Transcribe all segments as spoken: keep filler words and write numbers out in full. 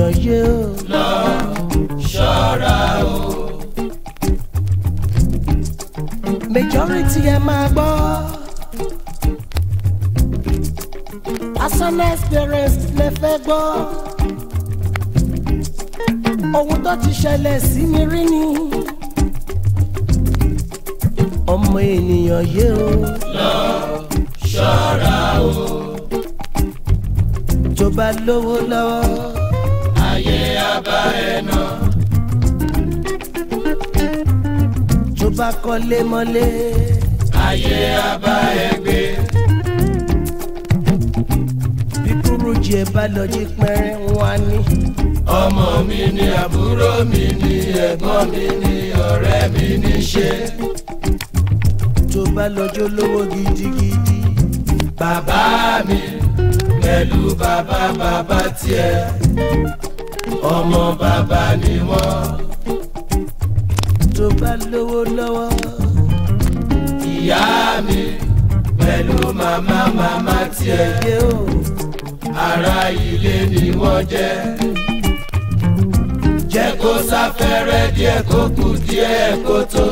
ènìyàn yé o. lọ ṣọ́ra o. majority ẹ máa gbọ́. asana experience lè fẹ́ gbọ́. ohun tó ti ṣẹlẹ̀ sí mi rí ni. ọmọ ènìyàn yé o. lọ ṣọ́ra o. tó bá lówó lọ́wọ́. ayé á bá ẹ nà. tó bá kọ́lé mọ́lé. ayé á bá ẹ gbé. bí kúrújì ẹ bá lọ jí pẹ́rẹ́ wá ní. ọmọ mi ni àbúrò mi ni ẹ̀gbọ́n mi ni ọ̀rẹ́ mi ní ṣe. tó bá lọ́jọ́ lówó gidigidi. bàbá mi pẹ̀lú bàbá bàbá tiẹ̀ ọmọ bàbá ni wọ́n. tó bá lówó lọ́wọ́. ìyá mi pẹ̀lú màmá màmá tiẹ̀ yé o. ará ilé ni wọ́n jẹ́. jẹ́ kó sáfẹ́rẹ́ díẹ̀ kó kù díẹ̀ kó tó.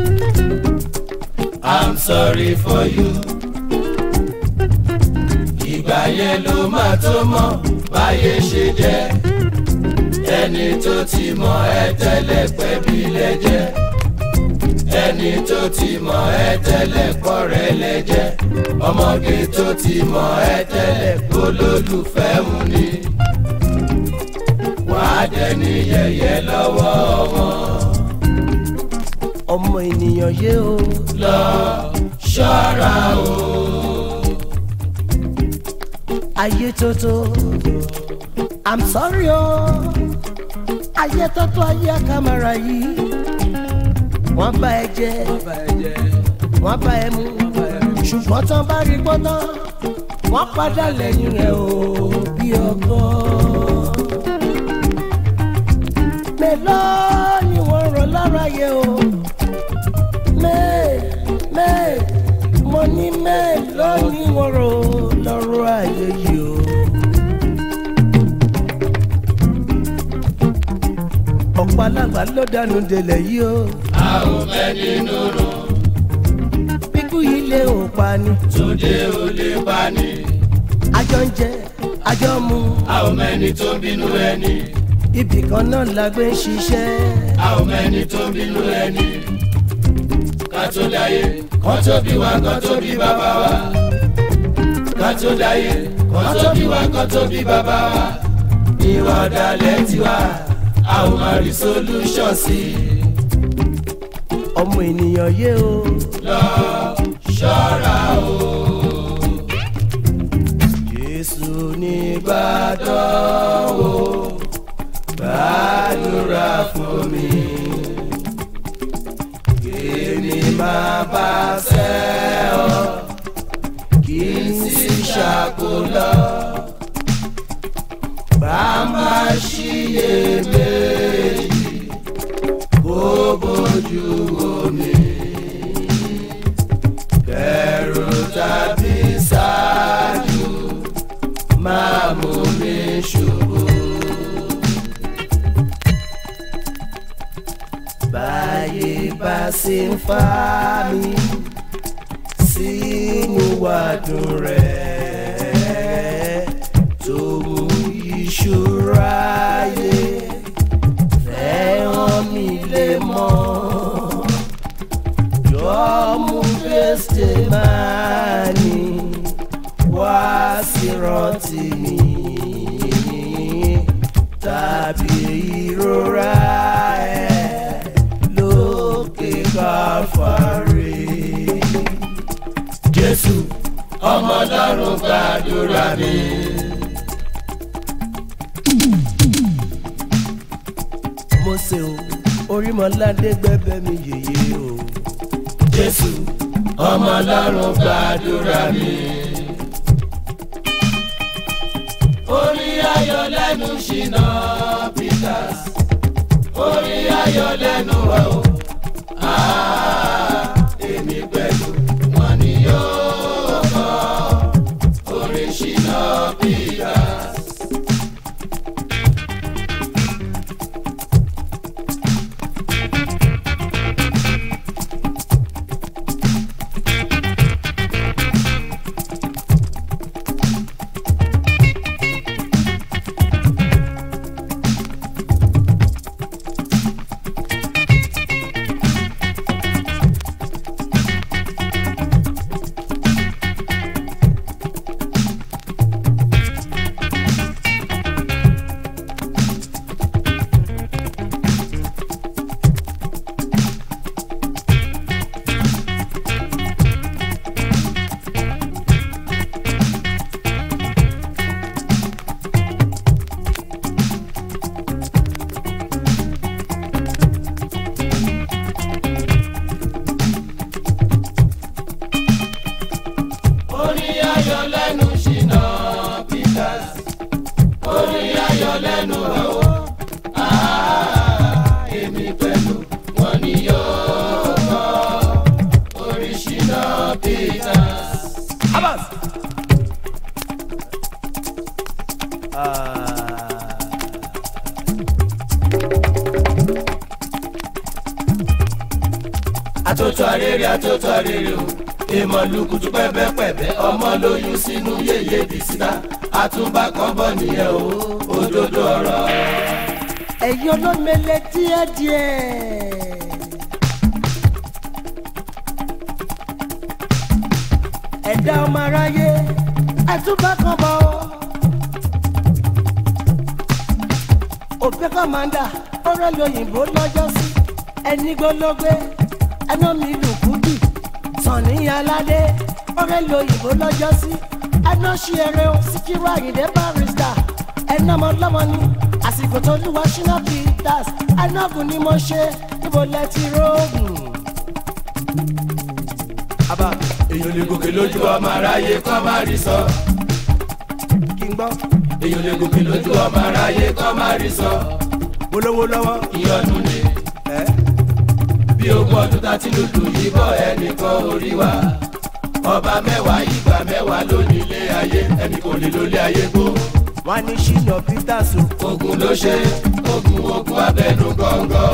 I'm sorry for you. ìgbà yẹn ló máa tó mọ̀ báyé ṣe jẹ́. ẹni tó ti mọ̀ ẹ́ tẹ́lẹ̀ pẹ́ bí lẹ́jẹ́. ẹni tó ti mọ̀ ẹ́ tẹ́lẹ̀ pọ̀rẹ́ lẹ́jẹ́. ọmọge tó ti mọ̀ ẹ́ tẹ́lẹ̀ olólùfẹ́ mu ni. wàá dẹni yẹ̀yẹ́ lọ́wọ́ wọn. ọmọ ènìyàn yé o. lọ ṣọ́ra o. ayé tótó. I'm sorry o. ayé tótó ayé àkàmàrà yìí. wọ́n bá ẹ jẹ. wọ́n bá ẹ mú. ṣùgbọ́n tán bá rí gbọ́dọ̀. wọ́n padà lẹ́yìn rẹ̀ o bí ọgbọ́n. mélòó ni wọ́n rọ̀ lára yẹ o. mẹ́ẹ̀ mẹ́ẹ̀ mo ní mélòó ni wọ́n rọ̀ lọ́rọ̀ ayé yìí o. ọ̀pọ̀ alágbà ló dànù délẹ̀ yìí o. a ò mẹ́ nínú rún. bíkú yìí lé ò pa ni. tóde ò lè pa ni. àjọ ń jẹ àjọ mu. a ò mẹ́ni tó bínú ẹni. ibì kan náà la gbé ń ṣiṣẹ́. a ò mẹ́ni tó bínú ẹni. ká tó dáyé kán tó bí wa kán tó bí bàbá wa. ká tó dáyé kán tó bí wa kán tó bí bàbá wa. ìwà ọ̀dàlẹ̀ tiwa a ò máa rí solution sí i. ọmọ ènìyàn yé o. lọ ṣọ́ra o. Jésù ní gbàdánwò gbàdúrà fún mi. èmi máa bá ṣẹ́ ọ kí n sì ṣàkólọ. bá má ṣiyèméjì kó bójú omi. kẹrù tàbí ṣáájú máa mú mi ṣubú. báyé bá ṣe ń fà mí sínú wàdùn rẹ̀ tó mú ìṣúra yé fẹ́ràn mi lè mọ̀ jọ mú gbèsè máa ní wá sí rántí mi tàbí ìrora ẹ̀ lókè Káfárì. Jésù ọmọ Ọlọ́run gbàdúrà mi. Mósè o Orímọládé gbẹ́bẹ́ mi yèyé o. Jésù ọmọ Ọlọ́run gbàdúrà mi. orin ayọ̀ lẹ́nu Ṣínà Peters, orin ayọ̀ lẹ́nu wa o. èmi pẹ̀lú wọn ni yóò kọ orin Ṣínà Peters. orin ayọ̀ lẹ́nu Ṣínà Peters orin ayọ̀ lẹ́nu ẹ̀ o èmi pẹ̀lú wọn ni yóò kọ orin Ṣínà Peters. Abbas. Àtótó arére àtótó arére o èèmọ̀ lukutu pẹ́pẹ́pẹ́pẹ́ ọmọ lóyún sínú yéye bìsítà àtúbà kan bọ̀ nìyẹn o òdodo ọ̀rọ̀. ẹ̀yin olómele díẹ̀díẹ̀. ẹ̀dá ọmọ aráyé àtúbà kan bọ̀. òpè kọ́mándà ọ̀rẹ́ lóyìnbó lọ́jọ́ sí ẹni gbólógbé ẹnu mi lùkúdù Sànní Aládé ọ̀rẹ́ lóyìnbó lọ́jọ́ sí ẹnu ṣiyẹrẹ o Síkírù Àyìndé Barrister ẹnu ọmọ ọlọ́mọ ni àsìkò tó lù wá Ṣínà Peters ẹnu ọ̀gùn ni mo ṣe níbo lẹ ti rógùn. àbá èèyàn lè gòkè lójú ọmọ aráyé kọ́ má rí sọ. kí n gbọ́. èèyàn lè gòkè lójú ọmọ aráyé kọ́ má rí sọ. olówó lọ́wọ́. ìyọnu ni bí ogún ọdún tá ti lùlù yìí bọ̀ ẹnìkan orí wa ọba mẹ́wàá ìgbà mẹ́wàá ló ní ilé ayé ẹnì kò lè lólé ayé gbó. wọ́n ní Ṣínà Peters o. ogun ló ṣe ogun ogun abẹnú gọ́ngọ́.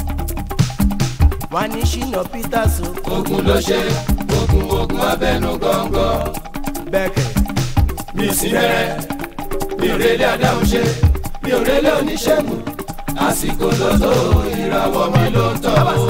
wọ́n ní Ṣínà Peters o. ogun ló ṣe ogun ogun abẹnú gọ́ngọ́. bẹ́ẹ̀kẹ̀. mi sì rẹ̀ mi ò rélé adáhùn ṣe mi ò rélé oníṣègùn àsìkò ló tó ìràwọ̀ mi ló ń tọ̀ o.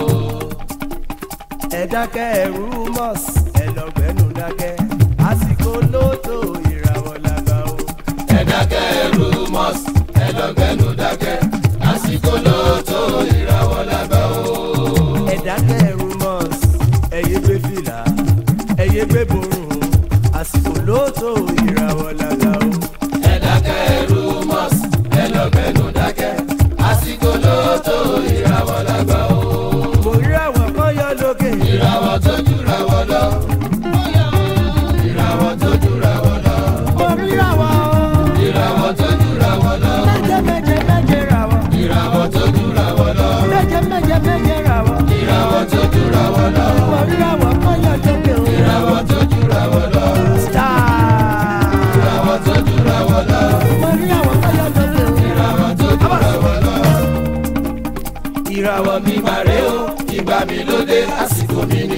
ẹ dákẹ́ ẹ̀rú mọ́s ẹ lọ́gbẹ́nu dákẹ́ àsìkò ló tó ìràwọ̀ làgbà o. ẹ dákẹ́ ẹ̀rú mọ́s ẹ lọ́gbẹ́nu dákẹ́ àsìkò ló tó ìràwọ̀ làgbà o. ẹ dákẹ́ ẹ̀rú mọ́s ẹ yé gbé fìlà ẹ yé gbé borùn àsìkò ló tó ìràwọ̀ làgbà o. ẹ dákẹ́ ẹ̀rú mọ́s ẹ lọ́gbẹ́nu dákẹ́ àsìkò ló tó ìràwọ̀ làgbà o. mo rí àwọn kan yọ lókè. ìràwọ̀ tó jùra wọ lọ. ìràwọ̀ tó jùra wọ lọ. mo rí àwọn. ìràwọ̀ tó jùra wọ lọ. méje méje méje ràwọ̀. ìràwọ̀ tó jùra wọ lọ. méje méje méje ràwọ̀. ìràwọ̀ tó jùra wọ lọ. mo rí àwọn kan yọ lókè o. ìràwọ̀ tó jùra wọ lọ. star. ìràwọ̀ tó jùra wọ lọ. mo rí àwọn kan yọ lókè o. ìràwọ̀ tó jùra wọ lọ. ìràwọ̀ mi mà rè o ìgbà mi ló dé àsìkò mi ni.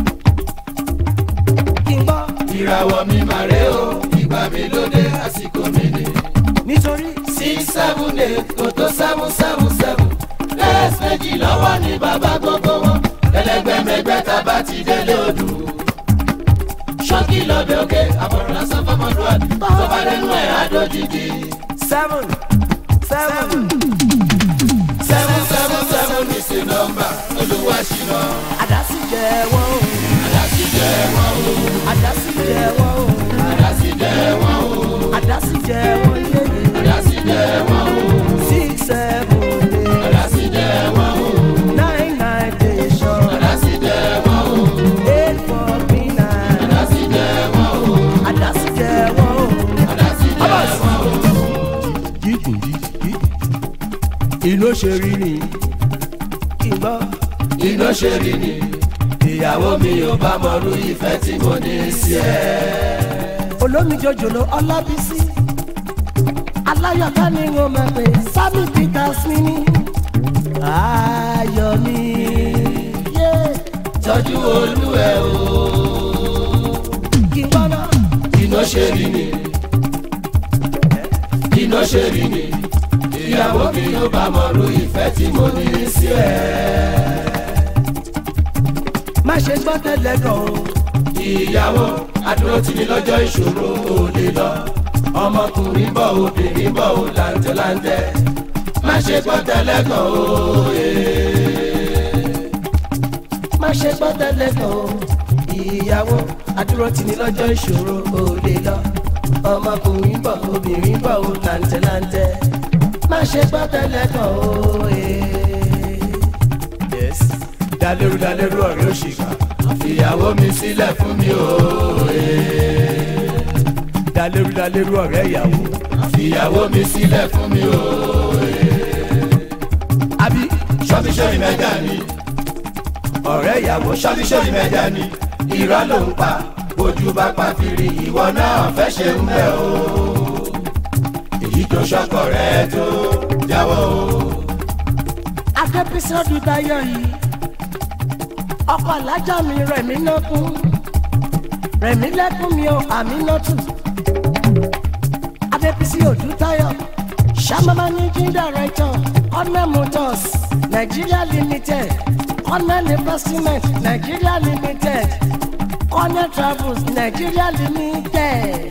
kí n gbọ́. ìràwọ̀ mi mà rè o ìgbà mi ló dé àsìkò mi ni. nítorí. six seven eight kò tó seven seven seven lẹ́ẹ̀s méjì lọ́wọ́ ní bàbá gbogbo wọn ẹlẹgbẹ́mẹgbẹ́ tá a bá ti délé odù. ṣọ́kì lọ́bẹ̀ òkè àbọ̀rọ̀ lásán fọmọdúnwà tó bá lẹ́nu ẹ̀ àdójìjì. seven seven. seven seven seven ní sí nọ́mbà Olúwa Ṣínà. àdásí jẹ wọ́n o. àdásí jẹ wọ́n o. àdásí jẹ wọ́n o. àdásí jẹ wọ́n o. àdásí jẹ wọ́n yéye. àdásí jẹ wọ́n o. six seven eight. àdásí jẹ wọ́n o. nine nine station. àdásí jẹ wọ́n o. eight four three nine. àdásí jẹ wọ́n o. àdásí jẹ wọ́n o. àdásí jẹ wọ́n o. jíjìn jíjìn. ìlú ṣe rí ni. ìgbọ́. iná ṣe rí ni ìyàwó mi ò bá mọrú ìfẹ́ tí mo ní sí ẹ. olómi jòjòló Ọlábísí aláyọ̀ká ni wọ́n máa pè Sammy Peters mi ní. ayọ̀ mi yé. tọ́jú olúwẹ̀ o. kí n gbọ́dọ̀. iná ṣe rí ni iná ṣe rí ni ìyàwó mi ò bá mọrú ìfẹ́ tí mo ní sí ẹ. má ṣe gbọ́ tẹ́lẹ̀ gan o. ìyàwó adúró tì ní lọ́jọ́ ìṣòro ò lè lọ ọmọkùnrin bọ̀ obìnrin bọ̀ ò làǹtẹ̀láǹtẹ̀ má ṣe gbọ́ tẹ́lẹ̀ gan o. má ṣe gbọ́ tẹ́lẹ̀ gan o. ìyàwó adúró tì ní lọ́jọ́ ìṣòro ò lè lọ ọmọkùnrin bọ̀ obìnrin bọ̀ ò làǹtẹ̀láǹtẹ̀ má ṣe gbọ́ tẹ́lẹ̀ gan o. yes dalérú dalérú ọ̀rẹ́ òṣìkà ìyàwó mi sílẹ̀ fún mi o. dalérú dalérú ọ̀rẹ́ ìyàwó. ìyàwó mi sílẹ̀ fún mi o. àbí ṣọ́bíṣọ́rì mẹ́jà ni. ọ̀rẹ́ ìyàwó ṣọ́bíṣọ́rì mẹ́jà ni. irọ́ ló ń pa ojú bá pa fìrí ìwọ náà fẹ́ ṣe ń bẹ̀ o. èyí tó ṣọkọ rẹ̀ tó jáwọ́ o. akẹ́písọ́dù Táyọ̀ yìí ọkọ̀ alájà mi rẹ̀mí lọ́kùn rẹ̀mí lẹ́kùn mi ò àmì lọ́tù adébísí Odútáyọ̀ Shama Managing Director Cornell Motors Nigeria Limited Cornell Investment Nigeria Limited Cornell Travels Nigeria Limited.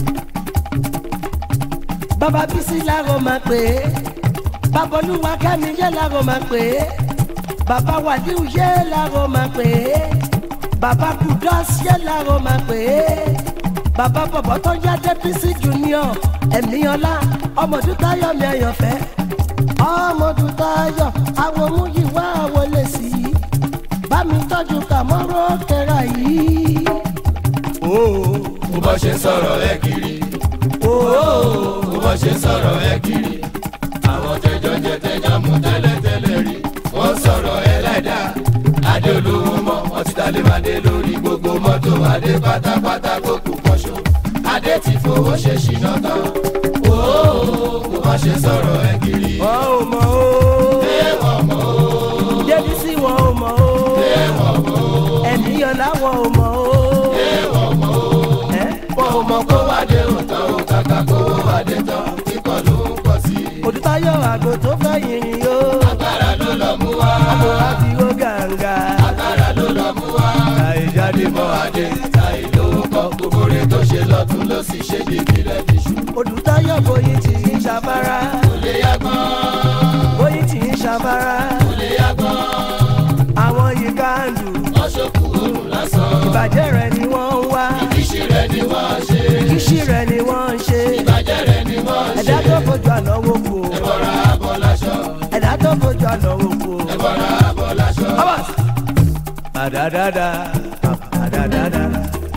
Bàbá Bísí láro máa pè é Bàbá Olúwa Kẹ́mi yé láro máa pè é Bàbá Wàdíù yé láro máa pè é Bàbá Kudos yé láro máa pè é Bàbá bọ̀bọ̀ tó yá Débísí Junior ẹ̀mí ọlá ọmọ Odútáyọ̀ mi àyànfẹ́ ọmọ Odútáyọ̀ àwọn múyìwá wọlé sí i bá mi tọ́jú Kàmọ́rọ́ kẹra yìí. ó bọ́ ṣe sọ̀rọ̀ ẹ kiri ó bọ́ ṣe sọ̀rọ̀ ẹ kiri àwọn tẹjọ́ jẹ tẹjọ́ mú tẹ́lẹ̀tẹ́lẹ̀ rí wọ́n sọ̀rọ̀ ẹ láìdá adé olówó mọ́ wọ́n ti ta lé madé lórí gbogbo mọ́tò adé pátápátá kó kú pọ̀ṣọ́ adé ti fowó ṣe ṣìnà tán ó bọ́ ṣe sọ̀rọ̀ ẹ kiri. wọ́n ò mọ̀ ó wọ́n mọ̀ ó Débísí wọ́n ò mọ̀ ó wọ́n mọ̀ ó ẹ̀mí ọlá wọ́n ò mọ̀ ó wọ́n mọ̀ ó wọ́n ò mọ̀ kó wádé òótọ́ ò kàkà kó wádé tán kíkọ́ ló ń pọ̀ sí i. Odútáyọ̀ àgò tó fẹ́ yìnyín yó agbára ló lọ mú wá. àgò láti ó gàǹgà agbára ló lọ mú wá. táyé jáde mọ́ adé táyé lówó kọ́ gbogbo rẹ̀ tó ṣe lọ́tún ló sì ṣe bíbí rẹ̀ fi ṣú. Odútáyọ̀ bóyin tì í ṣàfárá kò lè yá gbọ́n. bóyin tì í ṣàfárá kò lè yá gbọ́n. àwọn yìí káàdù wọ́n ṣòkù oòrùn lásán. ìbàjẹ́ rẹ̀ ni wọ́n ń wá ìkíṣí rẹ̀ ni wọ́n ṣe. ìkíṣí rẹ̀ ni wọ́n ń ṣe ìbàjẹ́ rẹ̀ ni wọ́n ṣe. ẹ̀dá tó fojú àná wò kó ẹ̀bọ̀ra abọ́ láṣọ. ẹ̀dá tó fojú àná wò kó. ẹ̀bọ̀ra abọ́ láṣọ. Adadada, adadada.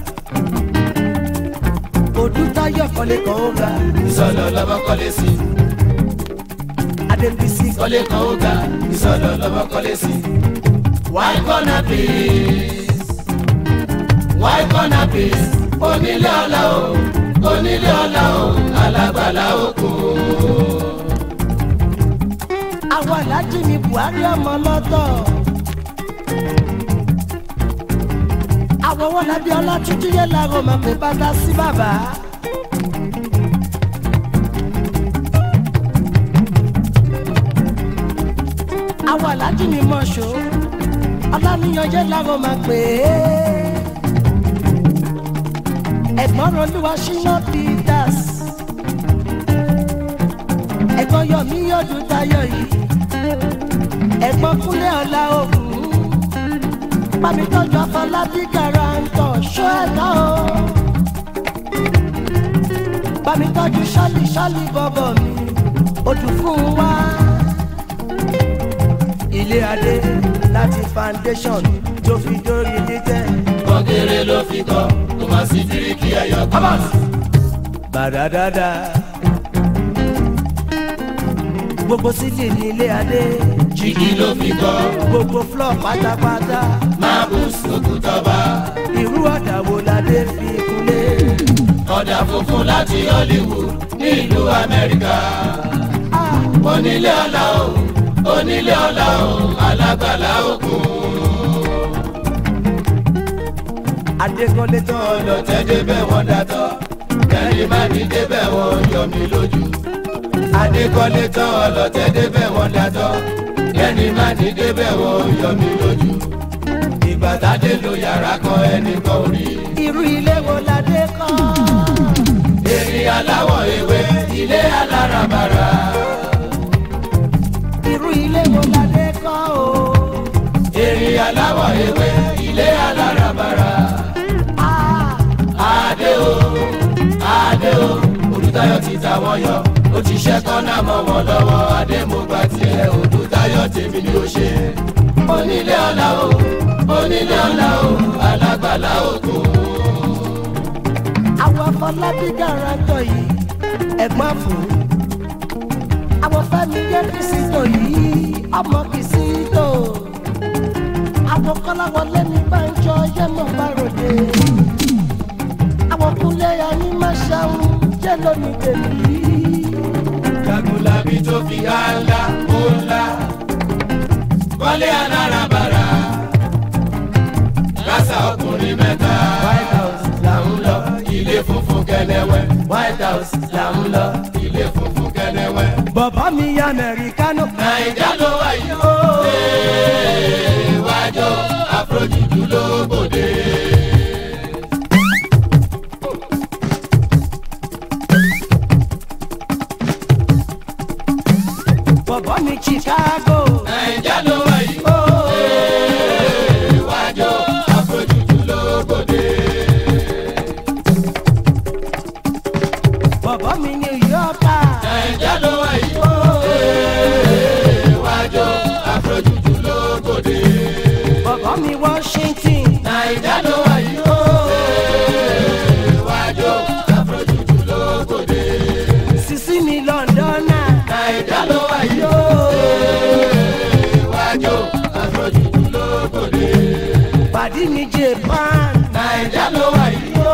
Odútáyọ̀ kọ́lé kan ó ga. ìsọ̀lọ̀ lọ́mọ kọ́lé sí. Adébísí kọ́lé kan ó ga. ìsọ̀lọ̀ lọ́mọ kọ́lé sí. why corner please why corner please onílé ọlá o onílé ọlá o alágbàlá òkú. àwọn alájí ni Buhari ọmọ lọ́tọ̀. àwọn wọn lábí Ọlátúnjí yẹn láàárọ̀ máa pè bàtà sí bàbá. àwọn alájí ni Mọ̀ṣọ́ Ọláníyan yẹn láàárọ̀ máa pè é. ẹ̀gbọ́n Olúwa Ṣínà Peters ẹ̀gbọ́n Yọ̀mí Odútáyọ̀ yìí ẹ̀gbọ́n Kúnlé Ọlá Ògùn bámi tọ́jú Afọlábí Garantọ̀ ṣọ́ ẹ̀dá o bámi tọ́jú ṣálí ṣálí bọ́bọ̀ mi odù fún wa. ilé adé láti foundation tó fi dórí títẹ̀. kọ́kẹ́rẹ́ ló fi kọ́ kó má sí bíríkì ẹyọ kan. bàdàdàdà gbogbo sílì ní ilé adé. jígí ló fi kọ́. gbogbo flọ pátápátá. marbles òkútọ́ba. irú ọ̀dà wo la dé fi kúnlé. ọ̀dà funfun láti Hollywood ní ìlú Amẹ́ríkà. onílé ọlá o onílé ọlá o alágbàlá òkun. adékọ́lé tán ọlọ́tẹ̀ débẹ̀ wọ́n dàtọ̀ kẹ́rin má ní débẹ̀ wọ́n yọ mí lójú. adékọ́lé tán ọlọ́tẹ̀ débẹ̀ wọ́n dàtọ̀ kẹ́rin má ní débẹ̀ wọ́n yọ mí lójú. ìgbà tádé lo yàrá kan ẹnìkan rí. irú ilé wo la dé kọ́. èrè aláwọ̀ ewé ilé aláràbarà. irú ilé wo la dé kọ́ o. èrè aláwọ̀ ewé ilé aláràbarà. adé o adé o Odútáyọ̀ ti ta wọ́n yọ ó ti ṣẹ́ kọ́nà mọ́ wọn lọ́wọ́ adé mo gbà tiẹ̀ Odútáyọ̀ tèmi ni ó ṣe. onílé ọlá o onílé ọlá o alágbàlá òkun. àwọn Afọlábí gàràtọ̀ yìí ẹ̀gbọ́n fún àwọn Fẹ́mi jẹ́ kìsìtò yìí ọmọ kìsìtò àwọn Kọ́láwọlé ní Bánjọ yẹ́mọ̀ báròdé àwọn Kúnlé ayé má ṣàwọn jẹ́ lónìí tèmi. Jagunlabi tó fi hàlà ó ńlá wọlé alárabàrà kásá ọkùnrin mẹ́ta. White House là ń lọ ilé funfun kẹlẹ́wẹ́. White House là ń lọ ilé funfun kẹlẹ́wẹ́. Bàbá mi ya Amẹ́ríkánò. Nàìjà ló wà yìí ó. Wájọ àfojúdú ló bòde. Bàbá mi Chicago. Nàìjà ló wà yìí ó. Wájọ àfojúdú ló bòde. Bàbá mi New York. Nàìjà ló wà yìí ó. Wájọ àfojúdú ló bòde. Bàbá mi Washington. Nàìjà ló wà yìí ó. Wájọ àfojúdú ló bòde. Sisi mi London. Nàìjà ló wà yìí ó. Wájọ àfojúdú ló bòde. Pàdí mi Japan. Nàìjà ló wà yìí ó.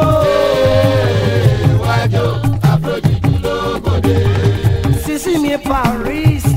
Wájọ àfojúdú ló bòde. Sisi mi Paris.